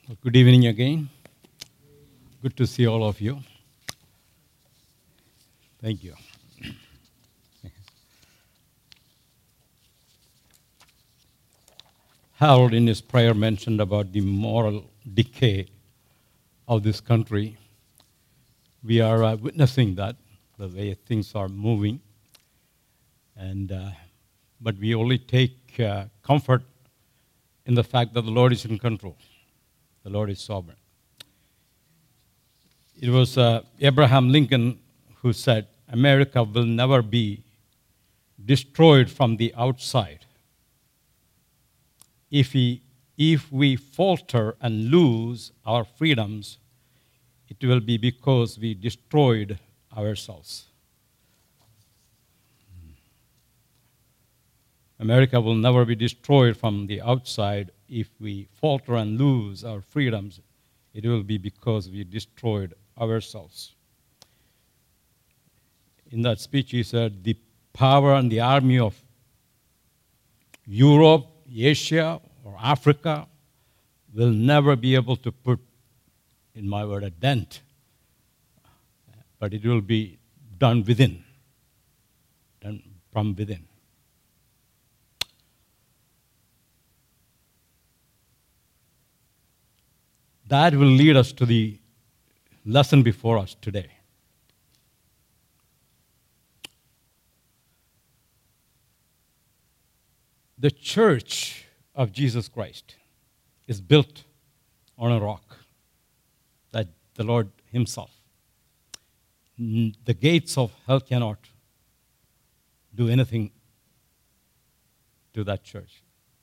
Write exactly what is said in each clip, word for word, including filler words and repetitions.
Well, good evening again. Good to see all of you. Thank you. Harold, in his prayer, mentioned about the moral decay of this country. We are uh, witnessing that, the way things are moving. And, uh, but we only take uh, comfort in the fact that the Lord is in control. The Lord is sovereign. It was uh, Abraham Lincoln who said, America will never be destroyed from the outside. If we, if we falter and lose our freedoms, it will be because we destroyed ourselves. America will never be destroyed from the outside. If we falter and lose our freedoms, it will be because we destroyed ourselves. In that speech, he said, the power and the army of Europe, Asia, or Africa will never be able to put, in my word, a dent, but it will be done within, done from within. That will lead us to the lesson before us today. The church of Jesus Christ is built on a rock, that the Lord himself. The gates of hell cannot do anything to that church.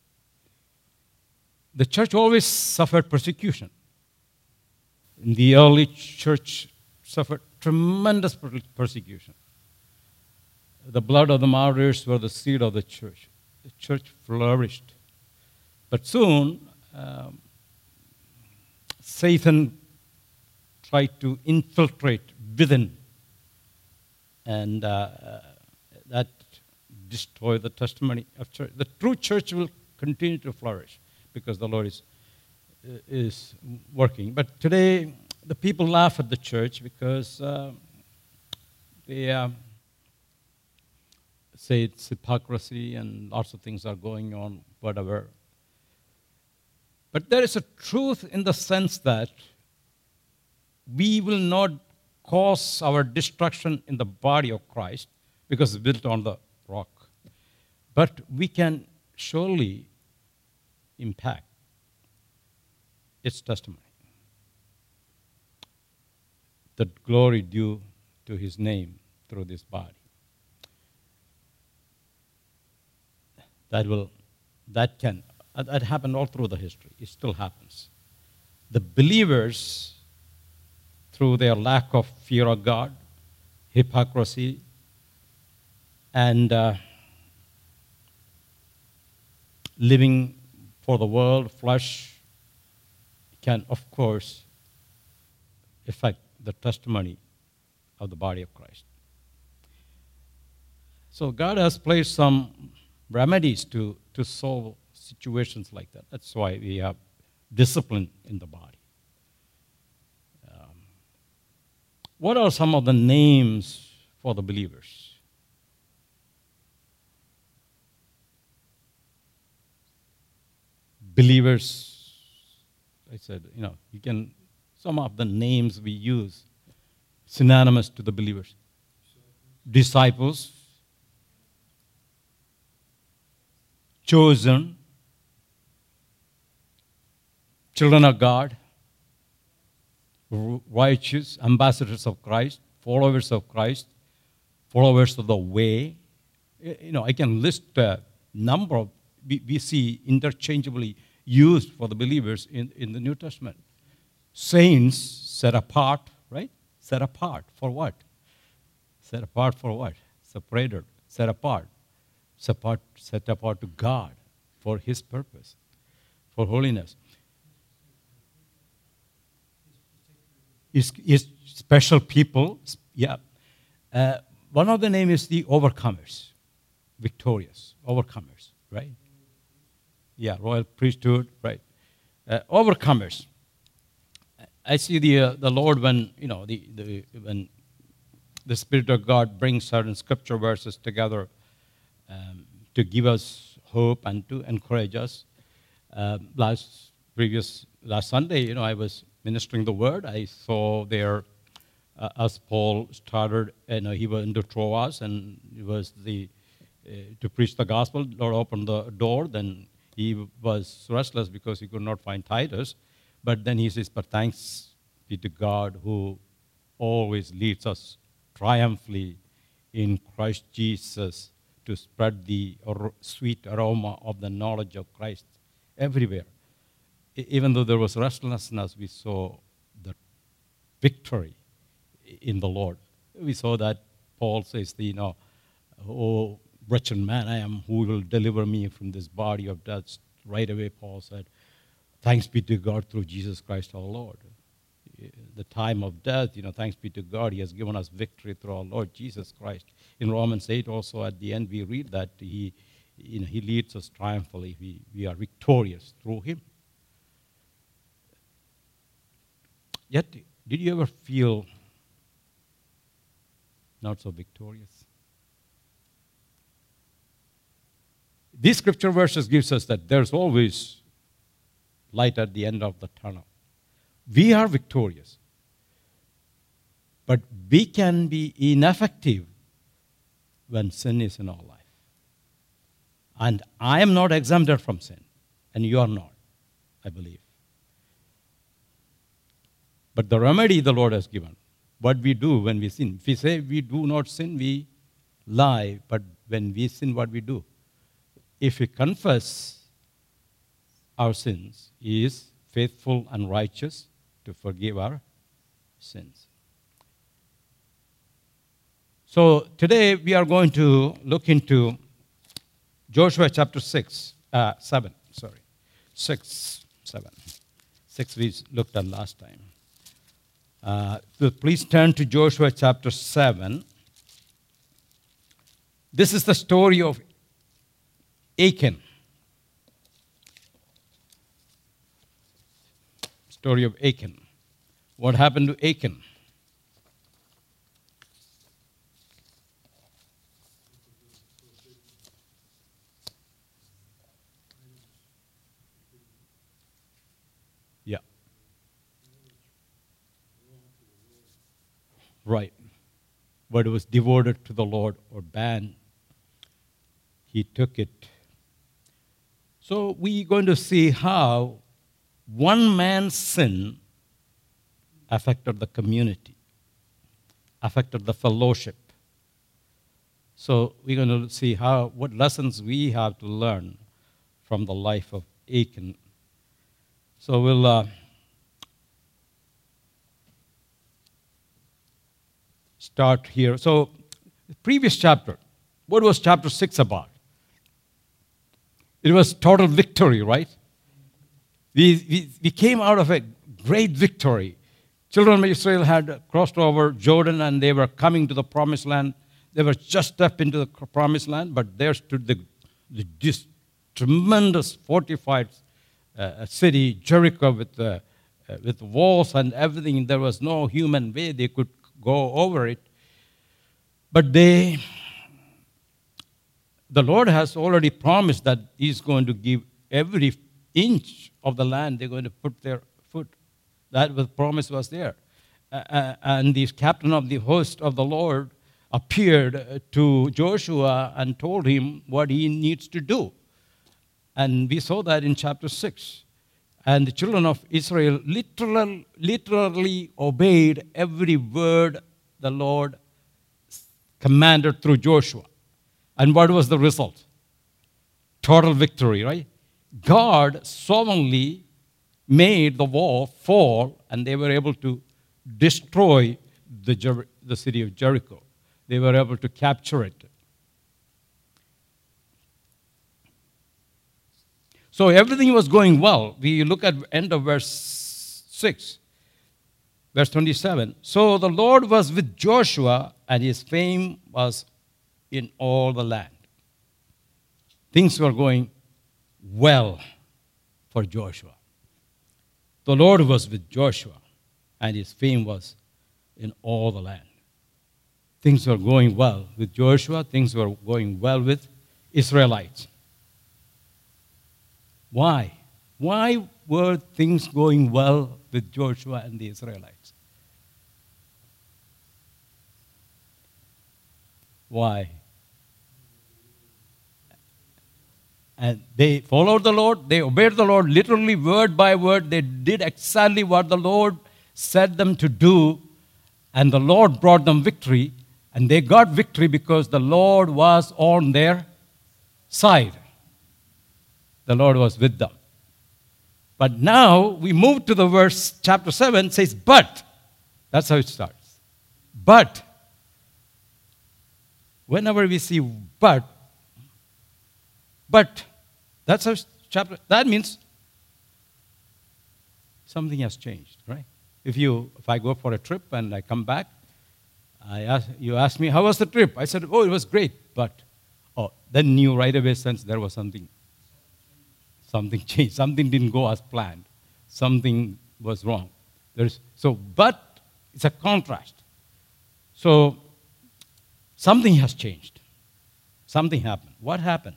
The church always suffered persecution. In the early church suffered tremendous persecution. The blood of the martyrs were the seed of the church. The church flourished. But soon, um, Satan tried to infiltrate within, and uh, that destroyed the testimony of church. The true church will continue to flourish because the Lord is is working. But today, the people laugh at the church because uh, they uh, say it's hypocrisy and lots of things are going on, whatever. But there is a truth in the sense that we will not cause our destruction in the body of Christ because it's built on the rock. But we can surely impact its testimony. The glory due to his name through this body. That will, that can, that happened all through the history. It still happens. The believers, through their lack of fear of God, hypocrisy, and uh, living for the world, flesh, can, of course, affect the testimony of the body of Christ. So God has placed some remedies to, to solve situations like that. That's why we have discipline in the body. Um, what are some of the names for the believers? Believers, I said, you know, you can, some of the names we use, synonymous to the believers. Disciples, chosen, children of God, righteous, ambassadors of Christ, followers of Christ, followers of the way. You know, I can list a number of, we, we see interchangeably used for the believers in, in the New Testament. Saints set apart, right? Set apart for what? Set apart for what? Separated, set apart. Set apart, set apart to God for his purpose, for holiness. Is, is special people, yeah. Uh, one of the names is the overcomers, victorious, overcomers, right? Yeah, royal priesthood, right. Uh, overcomers. I see the uh, the Lord when you know the, the when the Spirit of God brings certain scripture verses together um, to give us hope and to encourage us. Uh, last previous last Sunday, you know, I was ministering the word. I saw there uh, as Paul started, you know, he went into Troas and it was the uh, to preach the gospel. Lord opened the door. Then he was restless because he could not find Titus. But then he says, "But thanks be to God who always leads us triumphantly in Christ Jesus to spread the sweet aroma of the knowledge of Christ everywhere." Even though there was restlessness, we saw the victory in the Lord. We saw that Paul says, you know, "Oh, wretched man I am, who will deliver me from this body of death?" Right away, Paul said, "Thanks be to God through Jesus Christ our Lord." The time of death, you know, thanks be to God, he has given us victory through our Lord Jesus Christ. In Romans eight also at the end we read that he, you know, he leads us triumphantly. We, we are victorious through him. Yet, did you ever feel not so victorious? These scripture verses gives us that there's always light at the end of the tunnel. We are victorious, but we can be ineffective when sin is in our life. And I am not exempted from sin, and you are not, I believe. But the remedy the Lord has given, what we do when we sin. If we say we do not sin, we lie. But when we sin, what we do? If we confess our sins, He is faithful and righteous to forgive our sins. So today we are going to look into Joshua chapter six, uh, seven, sorry, six, seven. Six we looked at last time. Uh, so please turn to Joshua chapter seven. This is the story of Achan. Story of Achan. What happened to Achan? Yeah. Right. But it was devoted to the Lord or banned. He took it. So we're going to see how one man's sin affected the community, affected the fellowship. So we're going to see how what lessons we have to learn from the life of Achan. So we'll uh, start here. So the previous chapter, what was chapter six about? It was total victory, right? We, we, we came out of a great victory. Children of Israel had crossed over Jordan and they were coming to the promised land. They were just up into the promised land, but there stood the, the this tremendous fortified uh, city, Jericho, with, uh, uh, with walls and everything. There was no human way they could go over it. But they, the Lord has already promised that He's going to give every inch of the land they're going to put their foot. That was, promise was there. Uh, and the captain of the host of the Lord appeared to Joshua and told him what he needs to do. And we saw that in chapter six. And the children of Israel literal, literally obeyed every word the Lord commanded through Joshua. And what was the result? Total victory, right? God sovereignly made the wall fall, and they were able to destroy the, Jer- the city of Jericho. They were able to capture it. So everything was going well. We look at end of verse six, verse twenty-seven. So the Lord was with Joshua, and his fame was in all the land. Things were going well for Joshua. The Lord was with Joshua. and his fame was in all the land. Things were going well with Joshua. Things were going well with Israelites. Why? Why were things going well with Joshua and the Israelites? Why? And they followed the Lord. They obeyed the Lord literally word by word. They did exactly what the Lord said them to do. And the Lord brought them victory. And they got victory because the Lord was on their side. The Lord was with them. But now we move to the verse, chapter seven says, but. That's how it starts. But. Whenever we see but, but, that's how chapter, that means something has changed, right? If you, if I go for a trip and I come back, I ask, you ask me, how was the trip? I said, oh, it was great, but, oh, then you right away sense there was something, something changed. Something didn't go as planned. Something was wrong. There's, so, but, it's a contrast. So, something has changed. Something happened. What happened?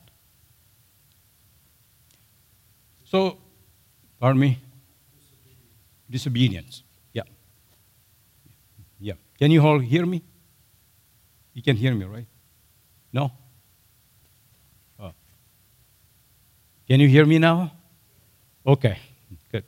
So, pardon me? Disobedience. Yeah. Yeah. Can you all hear me? You can hear me, right? No? Oh. Can you hear me now? Okay. Good.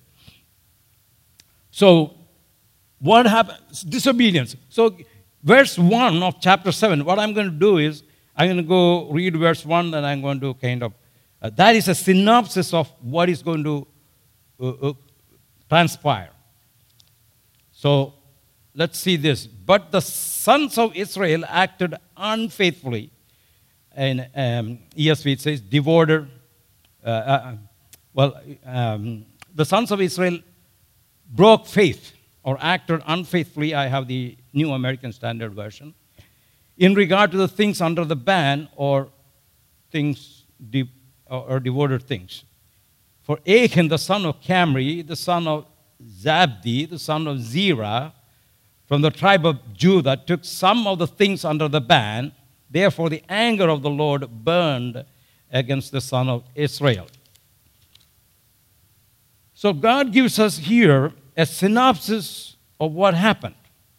So, what happened? Disobedience. So, verse one of chapter seven, what I'm going to do is, I'm going to go read verse one, and I'm going to kind of, uh, that is a synopsis of what is going to uh, uh, transpire. So, let's see this. But the sons of Israel acted unfaithfully. And um, E S V it says, devoted. Uh, uh, well, um, the sons of Israel broke faith or acted unfaithfully. I have the New American Standard Version. In regard to the things under the ban or things de- or devoted things. For Achan, the son of Camri, the son of Zabdi, the son of Zerah, from the tribe of Judah, took some of the things under the ban. Therefore, the anger of the Lord burned against the son of Israel. So God gives us here a synopsis of what happened.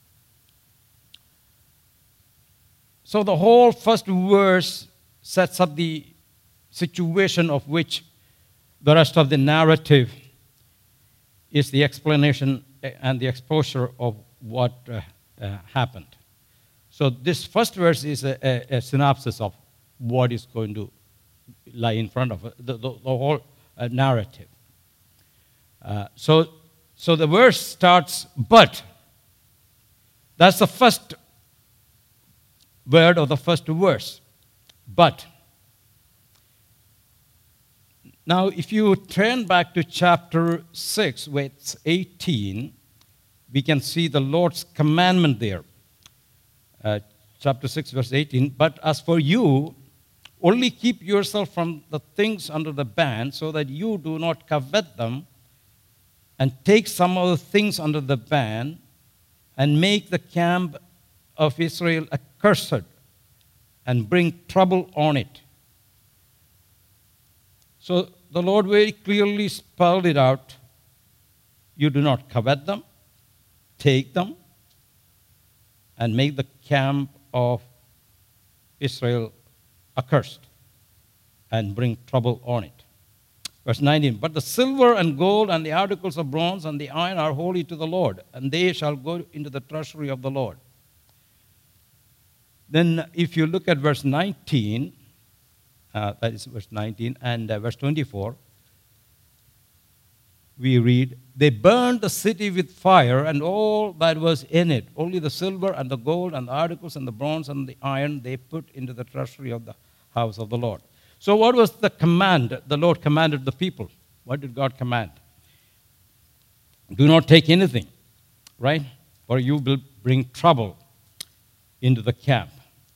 So the whole first verse sets up the situation of which the rest of the narrative is the explanation and the exposure of what uh, uh, happened. So this first verse is a, a, a synopsis of what is going to lie in front of it, the, the, the whole uh, narrative. Uh, so, so the verse starts, but. That's the first word of the first verse, but. Now, if you turn back to chapter six, verse eighteen, we can see the Lord's commandment there. Uh, chapter six, verse eighteen, but as for you, only keep yourself from the things under the ban, so that you do not covet them, and take some of the things under the ban, and make the camp of Israel accursed, and bring trouble on it. So the Lord very clearly spelled it out. You do not covet them, take them, and make the camp of Israel accursed, and bring trouble on it. Verse nineteen, but the silver and gold and the articles of bronze and the iron are holy to the Lord, and they shall go into the treasury of the Lord. Then if you look at verse nineteen, uh, that is verse nineteen, and uh, verse twenty-four, we read, they burned the city with fire and all that was in it. Only the silver and the gold and the articles and the bronze and the iron they put into the treasury of the house of the Lord. So what was the command the Lord commanded the people? What did God command? Do not take anything, right? Or you will bring trouble into the camp.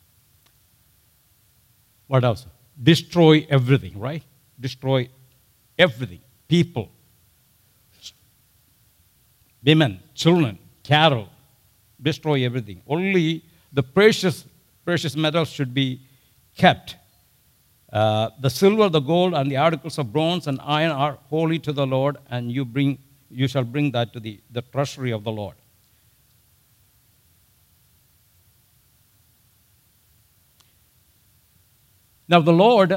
What else? Destroy everything, right? Destroy everything. People, women, children, cattle, destroy everything. Only the precious, precious metals should be kept. Uh, the silver, the gold, and the articles of bronze and iron are holy to the Lord, and you bring, you shall bring that to the, the treasury of the Lord. Now the Lord,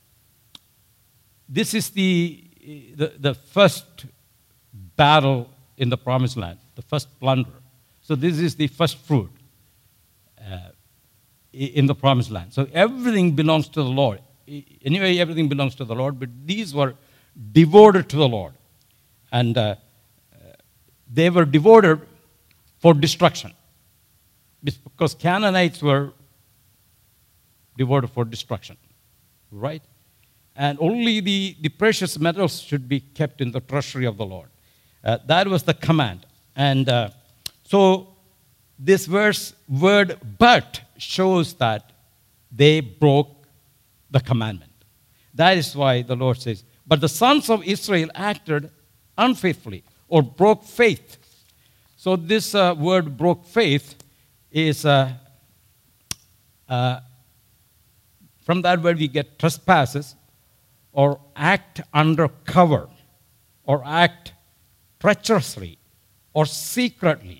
this is the, the, the first battle in the promised land, the first plunder. So this is the first fruit uh, in the promised land. So everything belongs to the Lord. Anyway, everything belongs to the Lord, but these were devoted to the Lord. And uh, they were devoted for destruction, because Canaanites were devoted for destruction, right? And only the, the precious metals should be kept in the treasury of the Lord. Uh, that was the command. And uh, so this verse, word but, shows that they broke the commandment. That is why the Lord says, but the sons of Israel acted unfaithfully or broke faith. So this uh, word broke faith is, uh, uh, from that word we get trespasses, or act under cover, or act treacherously, or secretly.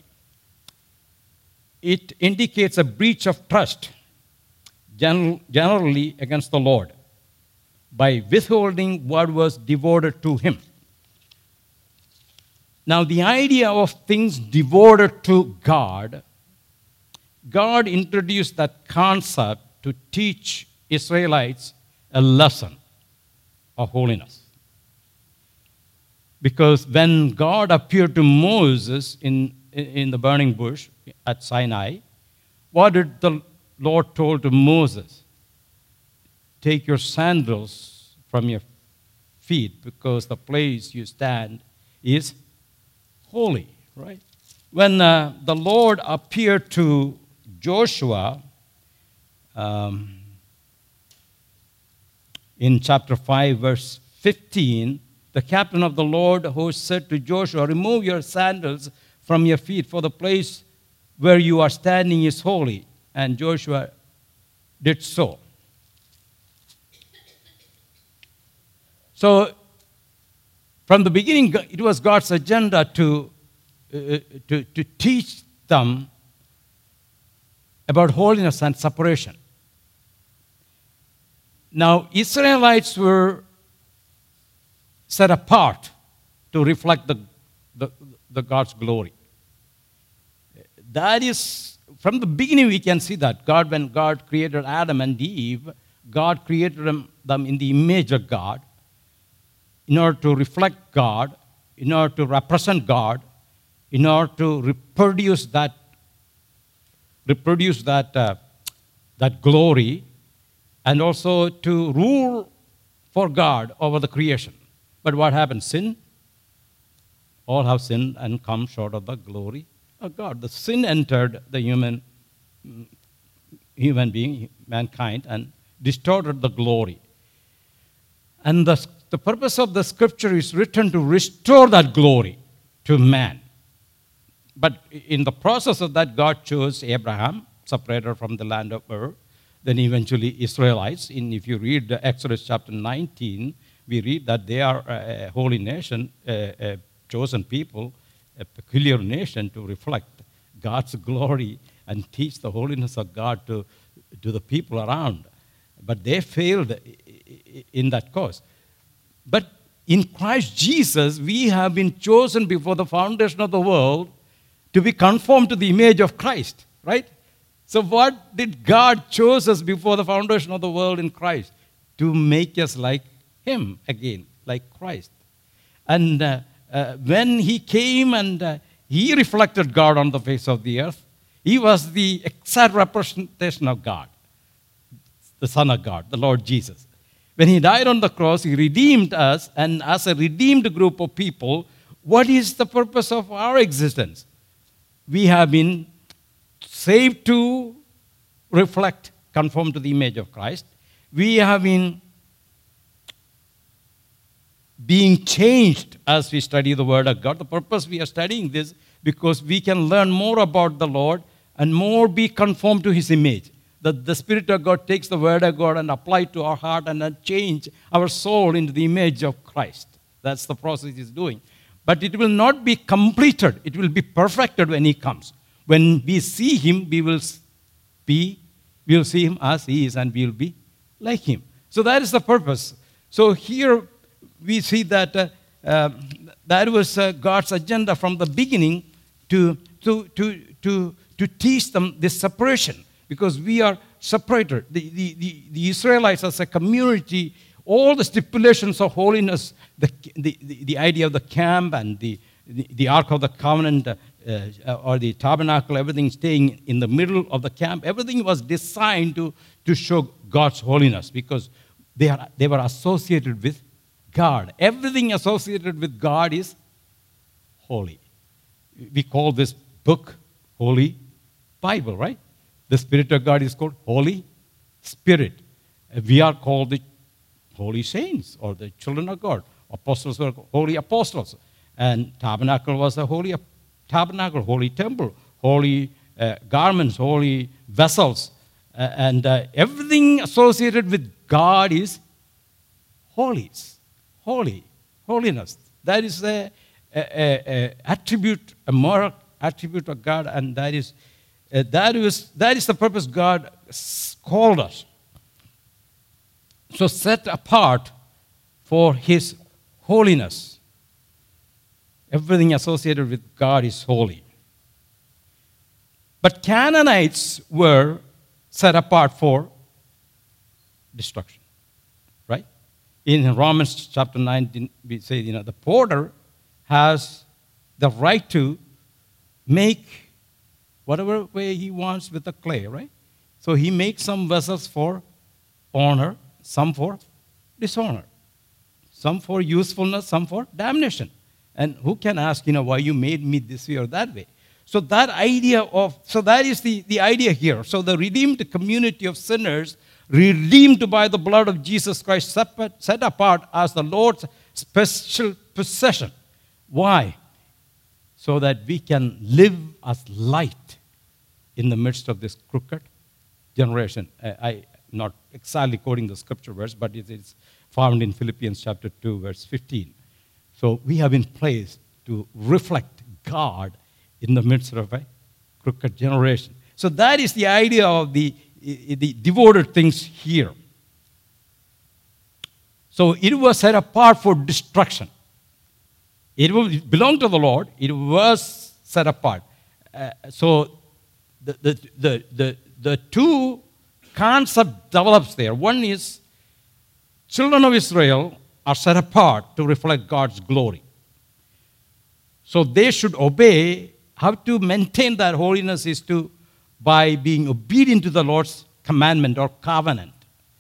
It indicates a breach of trust, generally against the Lord, by withholding what was devoted to him. Now, the idea of things devoted to God, God introduced that concept to teach Israelites a lesson of holiness. Because when God appeared to Moses in, in the burning bush at Sinai, what did the Lord told to Moses? Take your sandals from your feet, because the place you stand is holy, right? When uh, the Lord appeared to Joshua um, in chapter five, verse fifteen, the captain of the Lord host said to Joshua, remove your sandals from your feet, for the place where you are standing is holy. And Joshua did so. So, from the beginning, it was God's agenda to, uh, to, to teach them about holiness and separation. Now, Israelites were set apart to reflect the, the, the God's glory. That is, from the beginning we can see that. God, when God created Adam and Eve, God created them, them in the image of God, in order to reflect God, in order to represent God, in order to reproduce that, reproduce that, uh, that glory, and also to rule for God over the creation. But what happened? Sin. All have sinned and come short of the glory of God. The sin entered the human, human being, mankind, and distorted the glory. And the, the purpose of the scripture is written to restore that glory to man. But in the process of that, God chose Abraham, separated from the land of Ur, then eventually Israelites. In, if you read Exodus chapter nineteen, we read that they are a holy nation, a, a chosen people, a peculiar nation to reflect God's glory and teach the holiness of God to, to the people around. But they failed in that cause. But in Christ Jesus, we have been chosen before the foundation of the world to be conformed to the image of Christ, right? So what did God choose us before the foundation of the world in Christ? To make us like him again, like Christ. And uh, uh, when he came and uh, he reflected God on the face of the earth, he was the exact representation of God, the Son of God, the Lord Jesus. When he died on the cross, he redeemed us, and as a redeemed group of people, what is the purpose of our existence? We have been saved to reflect, conform to the image of Christ. We have been being changed as we study the Word of God. The purpose we are studying this, because we can learn more about the Lord and more be conformed to his image. That the Spirit of God takes the Word of God and apply it to our heart and then change our soul into the image of Christ. That's the process he's doing. But it will not be completed. It will be perfected when he comes. When we see him, we will be, we will see him as he is and we will be like him. So that is the purpose. So here we see that uh, uh, that was uh, God's agenda from the beginning to, to, to, to, to teach them this separation. Because we are separated. The, the, the, the Israelites as a community, all the stipulations of holiness, the, the, the, the idea of the camp and the, the, the Ark of the Covenant uh, uh, or the tabernacle, everything staying in the middle of the camp, everything was designed to, to show God's holiness because they, are, they were associated with God. Everything associated with God is holy. We call this book Holy Bible, right? The Spirit of God is called Holy Spirit. We are called the Holy Saints or the children of God. Apostles were Holy Apostles. And tabernacle was a holy tabernacle, holy temple, holy uh, garments, holy vessels. Uh, and uh, everything associated with God is holy. Holy. Holiness. That is a, a, a, a attribute, a moral attribute of God, and that is Uh, that is, that is the purpose God called us. So set apart for his holiness. Everything associated with God is holy. But Canaanites were set apart for destruction. Right? In Romans chapter nineteen, we say, you know, the potter has the right to make whatever way he wants with the clay, right? So he makes some vessels for honor, some for dishonor, some for usefulness, some for damnation. And who can ask, you know, why you made me this way or that way? So that idea of, so that is the, the idea here. So the redeemed community of sinners, redeemed by the blood of Jesus Christ, set apart as the Lord's special possession. Why? So that we can live as light in the midst of this crooked generation. I, I'm not exactly quoting the scripture verse, but it is found in Philippians chapter two, verse fifteen. So we have been placed to reflect God in the midst of a crooked generation. So that is the idea of the, the devoted things here. So it was set apart for destruction. It belonged to the Lord. It was set apart. Uh, so the, the, the, the, the two concepts develops there. One is children of Israel are set apart to reflect God's glory. So they should obey. How to maintain that holiness is to by being obedient to the Lord's commandment or covenant.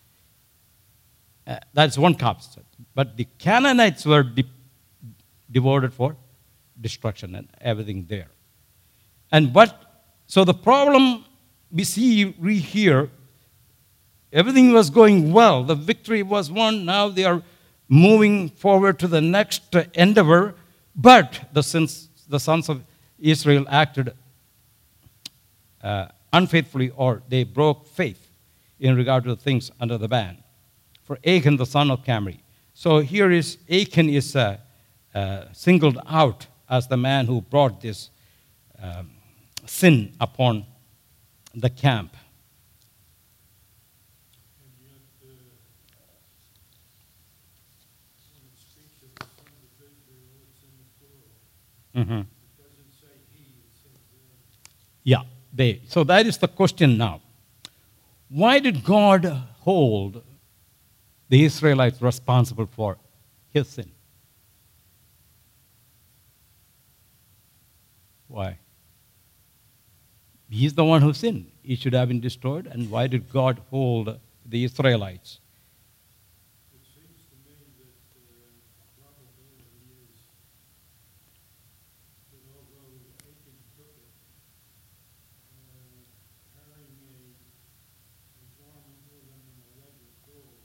Uh, that's one concept. But the Canaanites were de- devoted for destruction and everything there. And what, so the problem we see, we hear, everything was going well. The victory was won. Now they are moving forward to the next endeavor. But the sins, the sons of Israel acted uh, unfaithfully, or they broke faith in regard to the things under the ban. For Achan, the son of Camry. So here is, Achan is uh, uh, singled out as the man who brought this um, sin upon the camp. Mm-hmm. Yeah, they. So that is the question now. Why did God hold the Israelites responsible for his sin? Why? He is the one who sinned. He should have been destroyed. And why did God hold the Israelites? It seems to me that uh, probability is that although Achan took it, uh, carrying a, a garment with him and a leg of gold,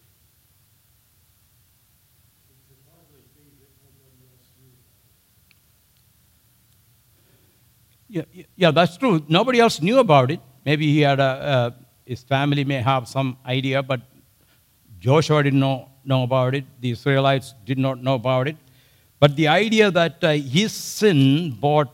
it could hardly be that nobody else knew about it. Yeah, yeah, yeah, that's true. Nobody else knew about it. Maybe he had a, uh, his family may have some idea, but Joshua didn't know, know about it. The Israelites did not know about it. But the idea that uh, his sin brought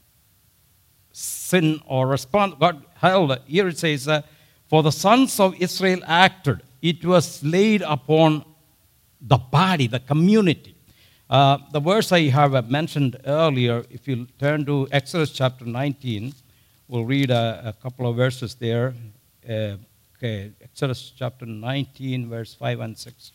sin or response, God held, here it says, uh, for the sons of Israel acted, it was laid upon the body, the community. Uh, the verse I have uh, mentioned earlier, if you turn to Exodus chapter nineteen, we'll read a, a couple of verses there. Uh, okay, Exodus chapter nineteen, verse five and six.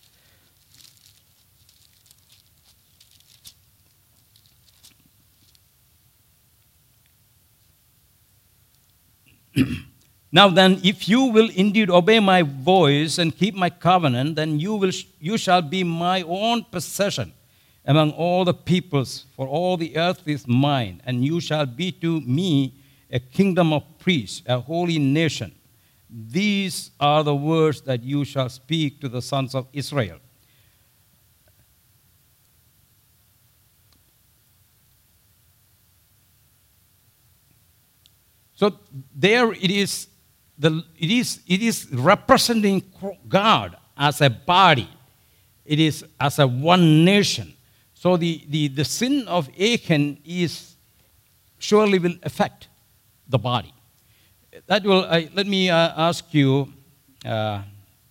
Now then, if you will indeed obey my voice and keep my covenant, then you will sh- you shall be my own possession among all the peoples, for all the earth is mine, and you shall be to me a kingdom of priests, a holy nation. These are the words that you shall speak to the sons of Israel. So there it is, the, it is, it is representing God as a body. It is as a one nation. So the, the, the sin of Achan is surely will affect the body. That will, uh, let me uh, ask you, uh, uh,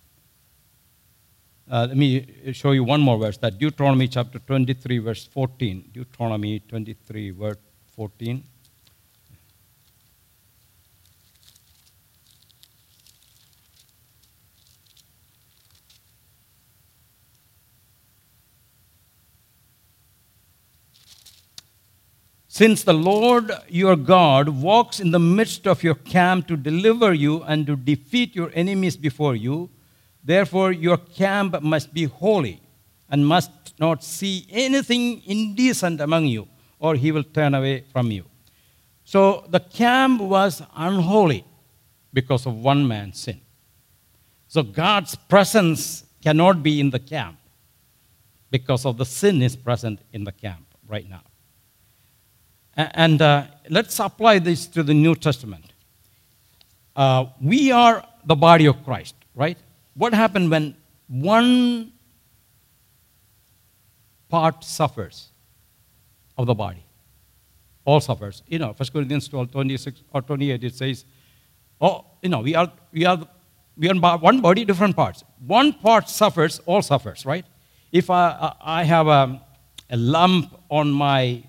let me show you one more verse, that Deuteronomy chapter twenty-three, verse fourteen. Deuteronomy twenty-three, verse fourteen. Since the Lord your God walks in the midst of your camp to deliver you and to defeat your enemies before you, therefore your camp must be holy and must not see anything indecent among you, or he will turn away from you. So the camp was unholy because of one man's sin. So God's presence cannot be in the camp because of the sin is present in the camp right now. And uh, let's apply this to the New Testament. Uh, we are the body of Christ, right? What happened when one part suffers of the body? All suffers. You know, First Corinthians twelve, twenty-six or twenty-eight, it says, oh, you know, we are, we are, we are one body, different parts. One part suffers, all suffers, right? If I, I have a, a lump on my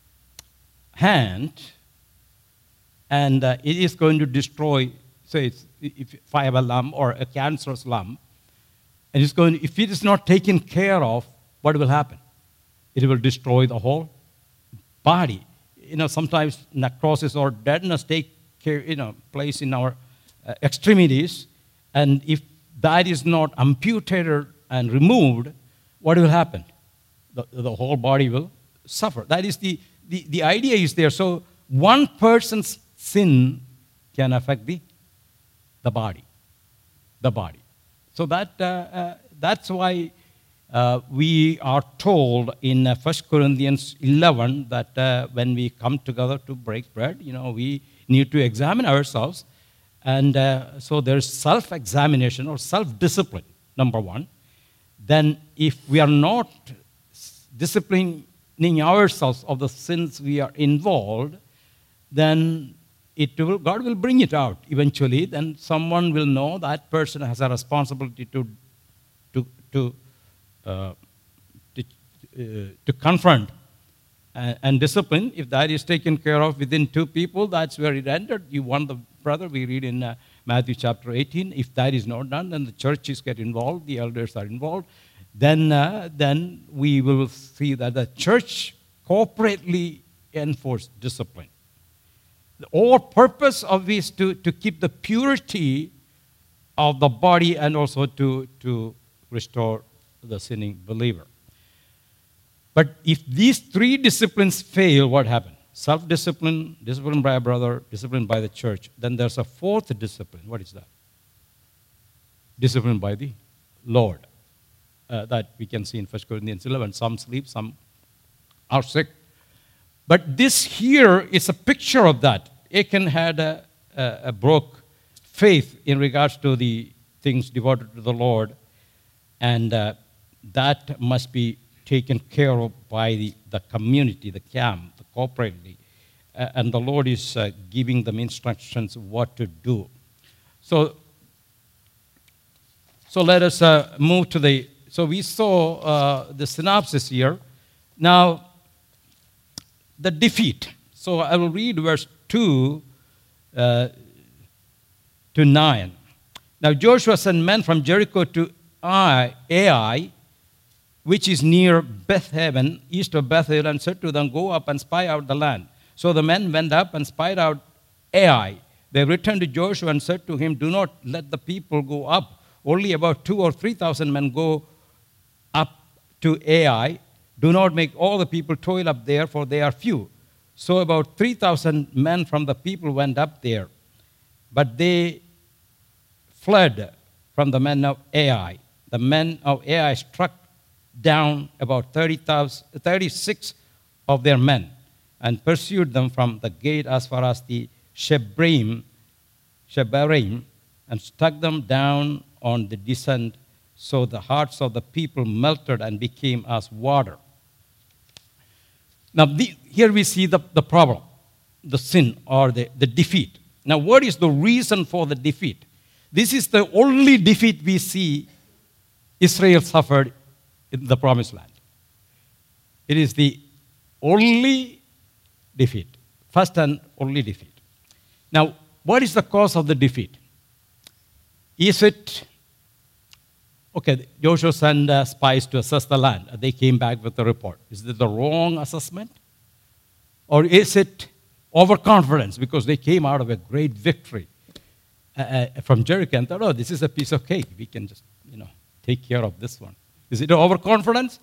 hand, and uh, it is going to destroy, say, if, if I have a lump or a cancerous lump, and it's going, if it is not taken care of, what will happen? It will destroy the whole body. You know, sometimes necrosis or deadness take care, you know, place in our uh, extremities, and if that is not amputated and removed, what will happen? The, the whole body will suffer. That is the The, the idea is there. So one person's sin can affect the, the body. The body. So that, uh, uh, that's why uh, we are told in uh, First Corinthians eleven that uh, when we come together to break bread, you know, we need to examine ourselves. And uh, so there's self-examination or self-discipline, number one. Then if we are not disciplining ourselves of the sins we are involved, then it will, God will bring it out eventually. Then someone will know that person has a responsibility to, to, to, uh, to, uh, to confront and, and discipline. If that is taken care of within two people, that's where it ended. You want the brother, we read in uh, Matthew chapter eighteen. If that is not done, then the churches get involved, the elders are involved. Then, uh, then we will see that the church corporately enforce discipline. The whole purpose of this is to, to keep the purity of the body and also to, to restore the sinning believer. But if these three disciplines fail, what happens? Self-discipline, discipline by a brother, discipline by the church. Then there's a fourth discipline. What is that? Discipline by the Lord. Uh, that we can see in First Corinthians eleven. Some sleep, some are sick. But this here is a picture of that. Achan had a, a, a broke faith in regards to the things devoted to the Lord, and uh, that must be taken care of by the, the community, the camp, the corporately. Uh, and the Lord is uh, giving them instructions what to do. So, so let us uh, move to the, so we saw uh, the synopsis here. Now, the defeat. So I will read verse two uh, to nine. Now Joshua sent men from Jericho to Ai, Ai, which is near Beth-haven, east of Bethel, and said to them, go up and spy out the land. So the men went up and spied out Ai. They returned to Joshua and said to him, do not let the people go up. Only about two or three thousand men go up to Ai. Do not make all the people toil up there, for they are few. So about three thousand men from the people went up there. But they fled from the men of Ai. The men of Ai struck down about thirty thousand, thirty-six of their men and pursued them from the gate as far as the Shebarim, Shebarim, and struck them down on the descent. So the hearts of the people melted and became as water. Now, the, here we see the, the problem, the sin or the, the defeat. Now, what is the reason for the defeat? This is the only defeat we see Israel suffered in the promised land. It is the only defeat, first and only defeat. Now, what is the cause of the defeat? Is it, okay, Joshua sent uh, spies to assess the land. They came back with a report. Is it the wrong assessment? Or is it overconfidence because they came out of a great victory uh, from Jericho and thought, oh, this is a piece of cake. We can just, you know, take care of this one. Is it overconfidence?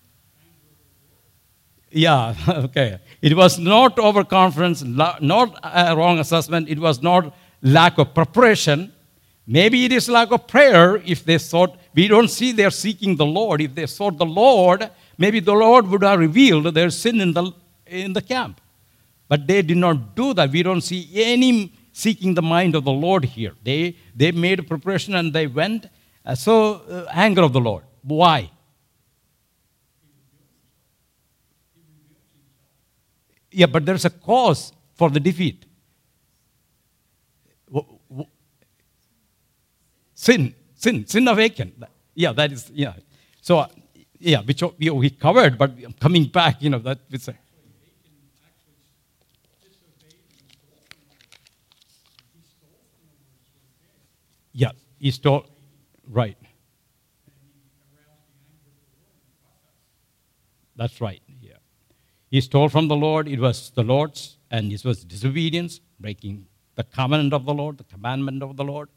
Yeah, okay. It was not overconfidence, not a wrong assessment. It was not lack of preparation. Maybe it is lack of prayer if they thought, we don't see they're seeking the Lord. If they sought the Lord, maybe the Lord would have revealed their sin in the, in the camp. But they did not do that. We don't see any seeking the mind of the Lord here. They, they made a preparation and they went. Uh, so, uh, anger of the Lord. Why? Yeah, but there's a cause for the defeat. Sin, sin, sin of Achan. Yeah, that is, yeah. So, uh, yeah, which we, we covered, but coming back, you know, that it's a. Yeah, he stole, right. That's right, yeah. He stole from the Lord, it was the Lord's, and it was disobedience, breaking the covenant of the Lord, the commandment of the Lord.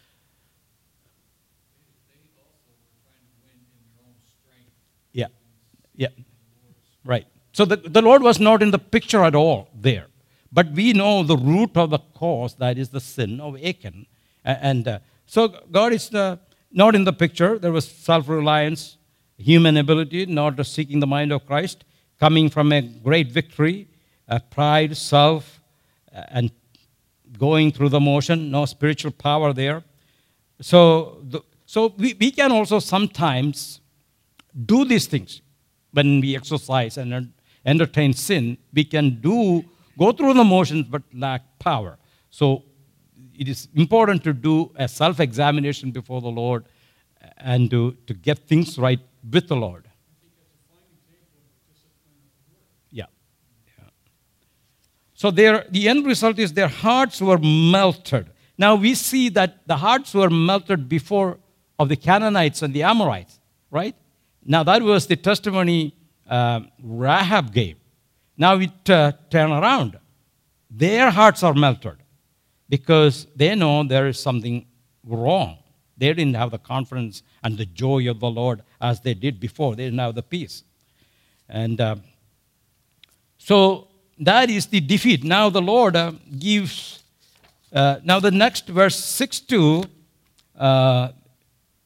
Yeah, yeah, right. So the, the Lord was not in the picture at all there. But we know the root of the cause, that is the sin of Achan. And uh, so God is uh, not in the picture. There was self-reliance, human ability, not seeking the mind of Christ, coming from a great victory, uh, pride, self, uh, and going through the motion, no spiritual power there. So, the, so we, we can also sometimes do these things when we exercise and entertain sin. We can do go through the motions but lack power. So it is important to do a self-examination before the Lord and to, to get things right with the Lord. Yeah. yeah. So their, the end result is their hearts were melted. Now we see that the hearts were melted before of the Canaanites and the Amorites, right? Now that was the testimony uh, Rahab gave. Now it uh, turned around. Their hearts are melted because they know there is something wrong. They didn't have the confidence and the joy of the Lord as they did before. They didn't have the peace. And uh, so that is the defeat. Now the Lord uh, gives, uh, now the next verse six to uh,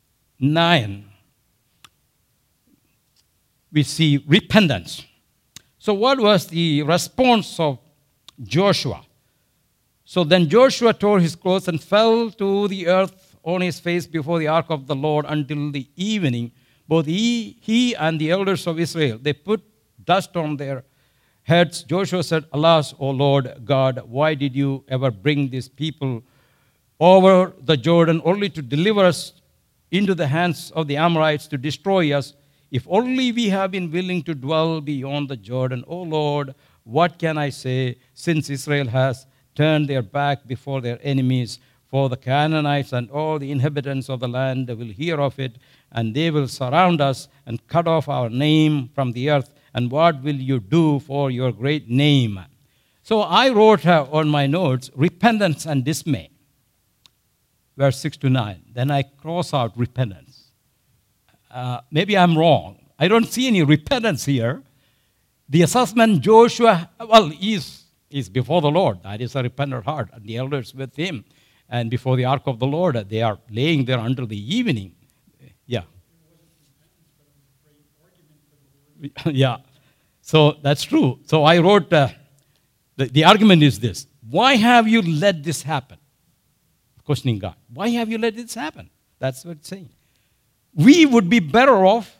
nine, we see repentance. So what was the response of Joshua? So then Joshua tore his clothes and fell to the earth on his face before the ark of the Lord until the evening. Both he, he and the elders of Israel, they put dust on their heads. Joshua said, Alas, O Lord God, why did you ever bring these people over the Jordan only to deliver us into the hands of the Amorites to destroy us? If only we have been willing to dwell beyond the Jordan. O Lord, what can I say, since Israel has turned their back before their enemies? For the Canaanites and all the inhabitants of the land will hear of it, and they will surround us and cut off our name from the earth. And what will you do for your great name? So I wrote uh, on my notes, repentance and dismay. Verse six to nine. Then I cross out repentance. Uh, maybe I'm wrong. I don't see any repentance here. The assessment Joshua, well, he's, he's before the Lord. That is a repentant heart. And the elders with him. And before the ark of the Lord, they are laying there until the evening. Yeah. Yeah. So that's true. So I wrote, uh, the, the argument is this. Why have you let this happen? Questioning God. Why have you let this happen? That's what it's saying. We would be better off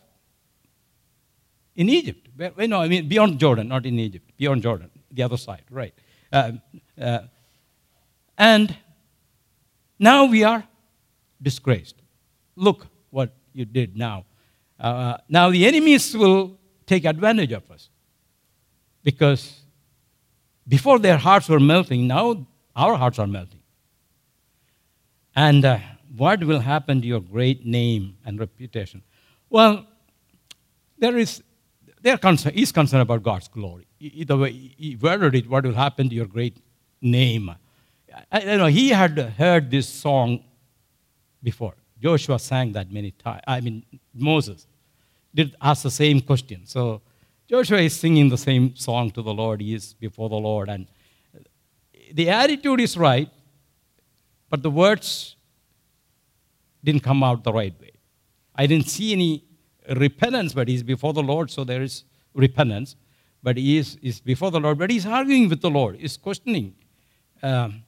in Egypt. You know, I mean, beyond Jordan, not in Egypt. Beyond Jordan, the other side, right. Uh, uh, and now we are disgraced. Look what you did now. Uh, now the enemies will take advantage of us. Because before their hearts were melting, now our hearts are melting. And uh, what will happen to your great name and reputation? Well, there is, they're concerned, he's concerned about God's glory. Either way, he worded it, what will happen to your great name? I, you know, he had heard this song before. Joshua sang that many times. I mean, Moses did ask the same question. So Joshua is singing the same song to the Lord. He is before the Lord. And the attitude is right, but the words didn't come out the right way. I didn't see any repentance, but he's before the Lord, so there is repentance. But he is, is before the Lord, but he's arguing with the Lord. He's questioning. Um,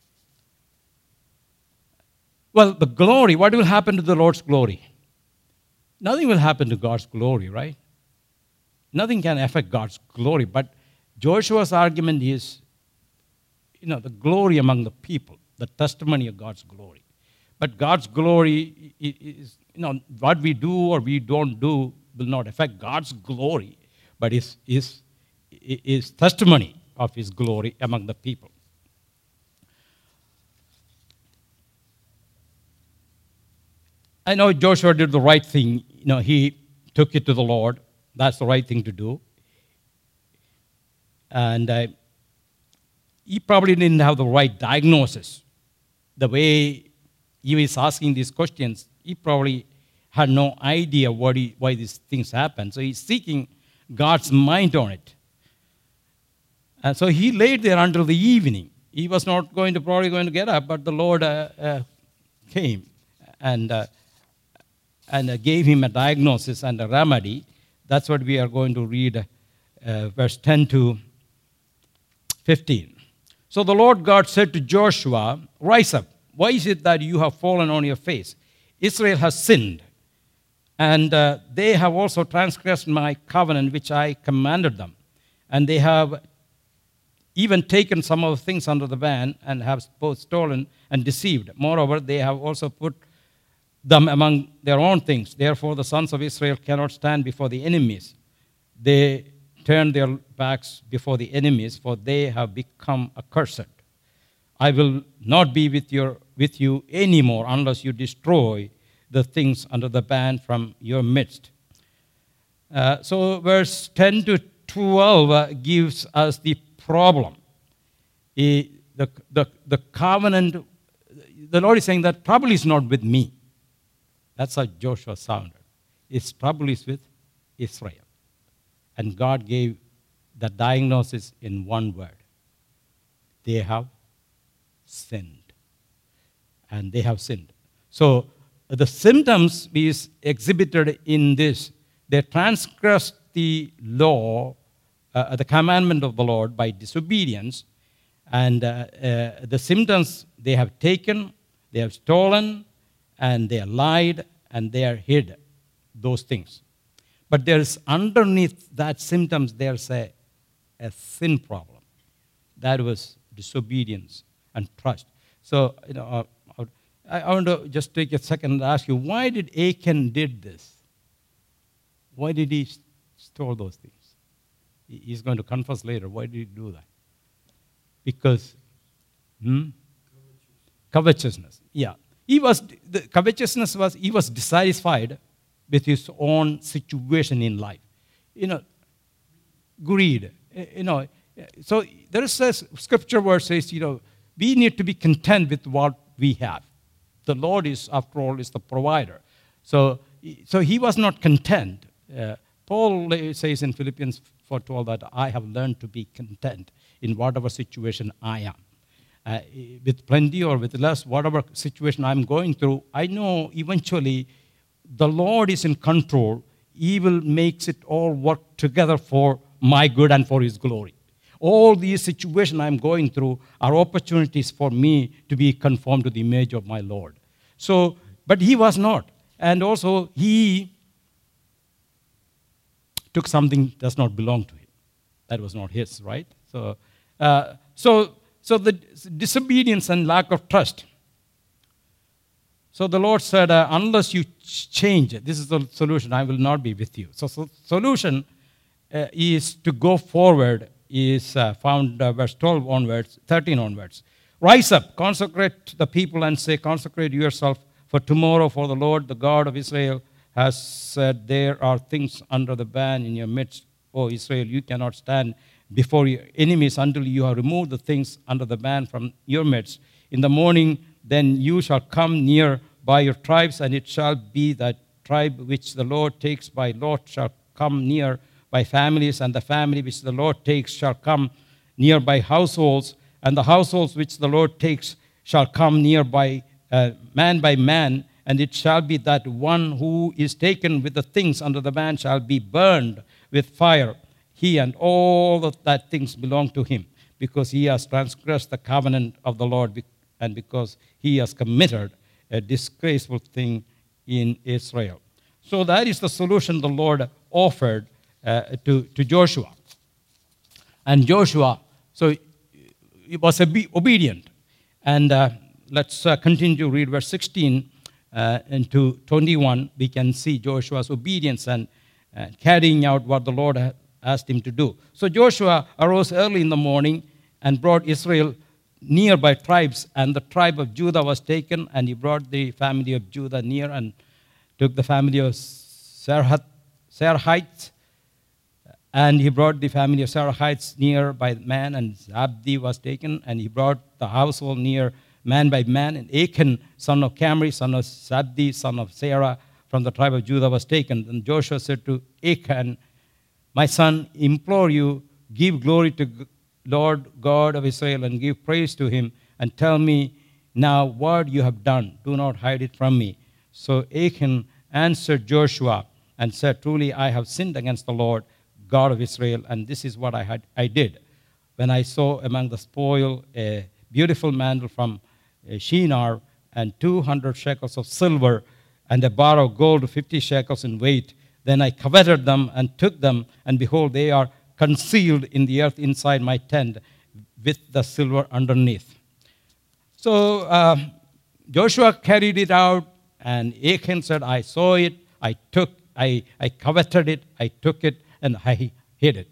well, the glory, what will happen to the Lord's glory? Nothing will happen to God's glory, right? Nothing can affect God's glory. But Joshua's argument is, you know, the glory among the people, the testimony of God's glory. But God's glory is, you know, what we do or we don't do will not affect God's glory, but is is is testimony of His glory among the people. I know Joshua did the right thing. You know, he took it to the Lord. That's the right thing to do. And uh, he probably didn't have the right diagnosis. The way he was asking these questions, he probably had no idea what he, why these things happen. So he's seeking God's mind on it. And so he laid there until the evening. He was not going to probably going to get up, but the Lord uh, uh, came and uh, and uh, gave him a diagnosis and a remedy. That's what we are going to read, uh, verse ten to fifteen. So the Lord God said to Joshua, "Rise up. Why is it that you have fallen on your face? Israel has sinned, and uh, they have also transgressed my covenant which I commanded them. And they have even taken some of the things under the ban and have both stolen and deceived. Moreover, they have also put them among their own things. Therefore, the sons of Israel cannot stand before the enemies. They turn their backs before the enemies, for they have become accursed. I will not be with, your, with you anymore unless you destroy the things under the ban from your midst." Uh, so verse ten to twelve uh, gives us the problem. He, the, the, the covenant, the Lord is saying that trouble is not with me. That's how Joshua sounded. His trouble is with Israel. And God gave the diagnosis in one word. They have sinned. And they have sinned. So the symptoms is exhibited in this. They transgressed the law uh, the commandment of the Lord by disobedience. And uh, uh, the symptoms they have taken, they have stolen, and they have lied, and they are hid those things. But there's underneath that symptoms, there's a, a sin problem. That was disobedience and trust. So, you know, uh, I, I want to just take a second and ask you, why did Achan did this? Why did he store those things? He's going to confess later. Why did he do that? Because hmm? covetousness. Yeah. He was, the covetousness was, he was dissatisfied with his own situation in life. You know, greed. You know, so there is a scripture where it says, you know, we need to be content with what we have. The Lord is, after all, is the provider. So, so he was not content. Uh, Paul says in Philippians four twelve that I have learned to be content in whatever situation I am. Uh, with plenty or with less, whatever situation I'm going through, I know eventually the Lord is in control. He will make it all work together for my good and for His glory. All these situations I'm going through are opportunities for me to be conformed to the image of my Lord. So, but he was not. And also, he took something that does not belong to him. That was not his, right? So, uh, so, so the disobedience and lack of trust. So the Lord said, uh, unless you change, this is the solution, I will not be with you. So, so solution uh, is to go forward, is uh, found uh, verse twelve onwards, thirteen onwards. Rise up, consecrate the people and say, consecrate yourself for tomorrow, for the Lord, the God of Israel, has said, there are things under the ban in your midst, O Israel. You cannot stand before your enemies until you have removed the things under the ban from your midst. In the morning, then you shall come near by your tribes, and it shall be that tribe which the Lord takes by lot shall come near by families, and the family which the Lord takes shall come near by households, and the households which the Lord takes shall come near by uh, man by man, and it shall be that one who is taken with the things under the ban shall be burned with fire. He and all of that things belong to him, because he has transgressed the covenant of the Lord, and because he has committed a disgraceful thing in Israel. So that is the solution the Lord offered uh, to, to Joshua. And Joshua, so he was obe- obedient. And uh, let's uh, continue to read verse sixteen uh, into twenty-one. We can see Joshua's obedience and uh, carrying out what the Lord had asked him to do. So Joshua arose early in the morning and brought Israel nearby tribes, and the tribe of Judah was taken, and he brought the family of Judah near and took the family of Zerahites, and he brought the family of Zerahites near by man, and Zabdi was taken, and he brought the household near man by man, and Achan, son of Camri, son of Zabdi, son of Sarah, from the tribe of Judah was taken. And Joshua said to Achan, my son, implore you, give glory to Lord God of Israel, and give praise to him, and tell me now what you have done. Do not hide it from me. So Achan answered Joshua and said, truly I have sinned against the Lord God of Israel, and this is what I had I did. When I saw among the spoil a beautiful mantle from Shinar, and two hundred shekels of silver, and a bar of gold fifty shekels in weight, then I coveted them and took them, and behold, they are concealed in the earth inside my tent with the silver underneath. So uh, Joshua carried it out, and Achan said, I saw it, I took, I, I coveted it, I took it, and I hid it.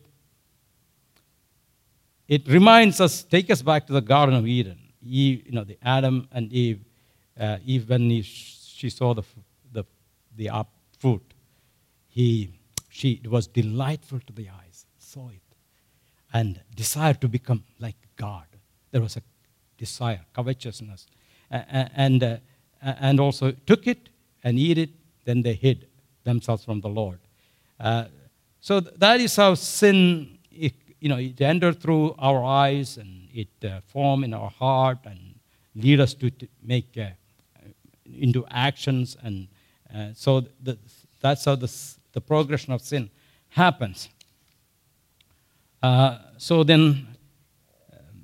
It reminds us, take us back to the Garden of Eden. Eve, you know, the Adam and Eve, uh, Eve when he, she saw the the the up fruit, he she it was delightful to the eyes, saw it, and desired to become like God. There was a desire, covetousness, and and, uh, and also took it and eat it. Then they hid themselves from the Lord. Uh, so that is how sin, it, you know, it entered through our eyes, and it uh, formed in our heart and lead us to, to make uh, into actions. And uh, so the, that's how the, the progression of sin happens. Uh, so then, um,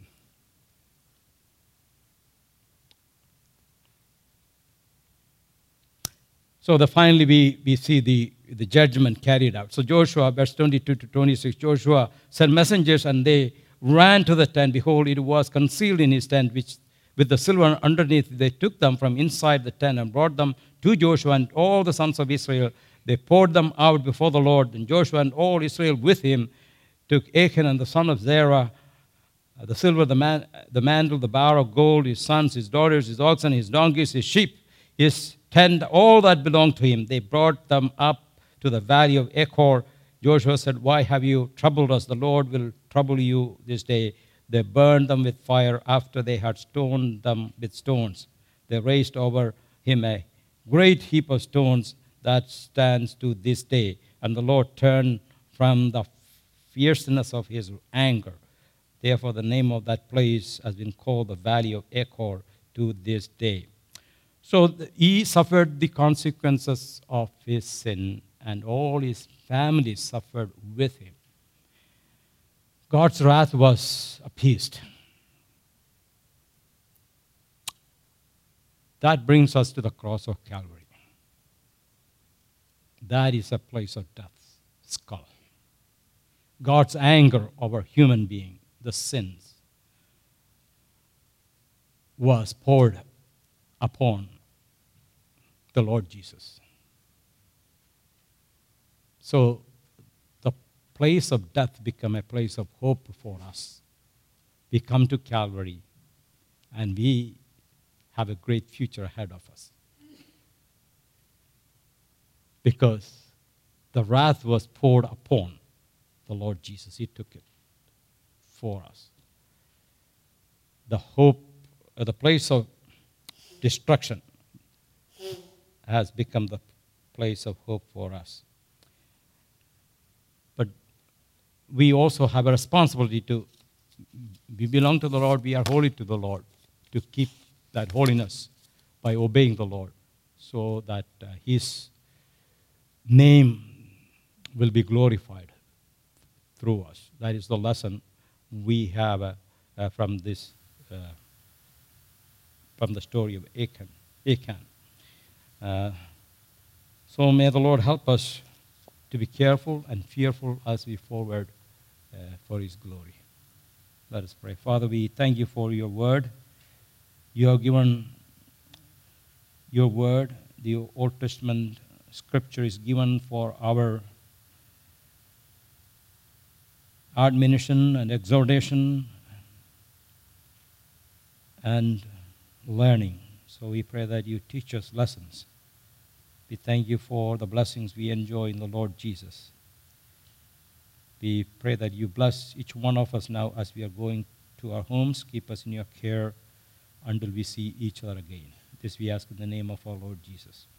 so the finally we, we see the, the judgment carried out. So Joshua, verse twenty-two to twenty-six, Joshua sent messengers and they ran to the tent. Behold, it was concealed in his tent, which with the silver underneath. They took them from inside the tent and brought them to Joshua and all the sons of Israel. They poured them out before the Lord. And Joshua and all Israel with him took Achan and the son of Zerah, uh, the silver, the, man, the mantle, the bar of gold, his sons, his daughters, his oxen, his donkeys, his sheep, his tent, all that belonged to him. They brought them up to the valley of Achor. Joshua said, why have you troubled us? The Lord will trouble you this day. They burned them with fire after they had stoned them with stones. They raised over him a great heap of stones that stands to this day. And the Lord turned from the fierceness of his anger. Therefore, the name of that place has been called the Valley of Achor to this day. So the, he suffered the consequences of his sin, and all his family suffered with him. God's wrath was appeased. That brings us to the cross of Calvary. That is a place of death, skull. God's anger over human being, the sins, was poured upon the Lord Jesus. So the place of death became a place of hope for us. We come to Calvary, and we have a great future ahead of us. Because the wrath was poured upon the Lord Jesus. He took it for us. The hope, uh, the place of destruction has become the place of hope for us. But we also have a responsibility to, we belong to the Lord, we are holy to the Lord, to keep that holiness by obeying the Lord, so that uh, his name will be glorified through us. That is the lesson we have uh, uh, from this, uh, from the story of Achan. Achan. Uh, so may the Lord help us to be careful and fearful as we forward uh, for his glory. Let us pray. Father, we thank you for your word. You have given your word. The Old Testament scripture is given for our admonition and exhortation and learning. So we pray that you teach us lessons. We thank you for the blessings we enjoy in the Lord Jesus. We pray that you bless each one of us now as we are going to our homes. Keep us in your care until we see each other again. This we ask in the name of our Lord Jesus.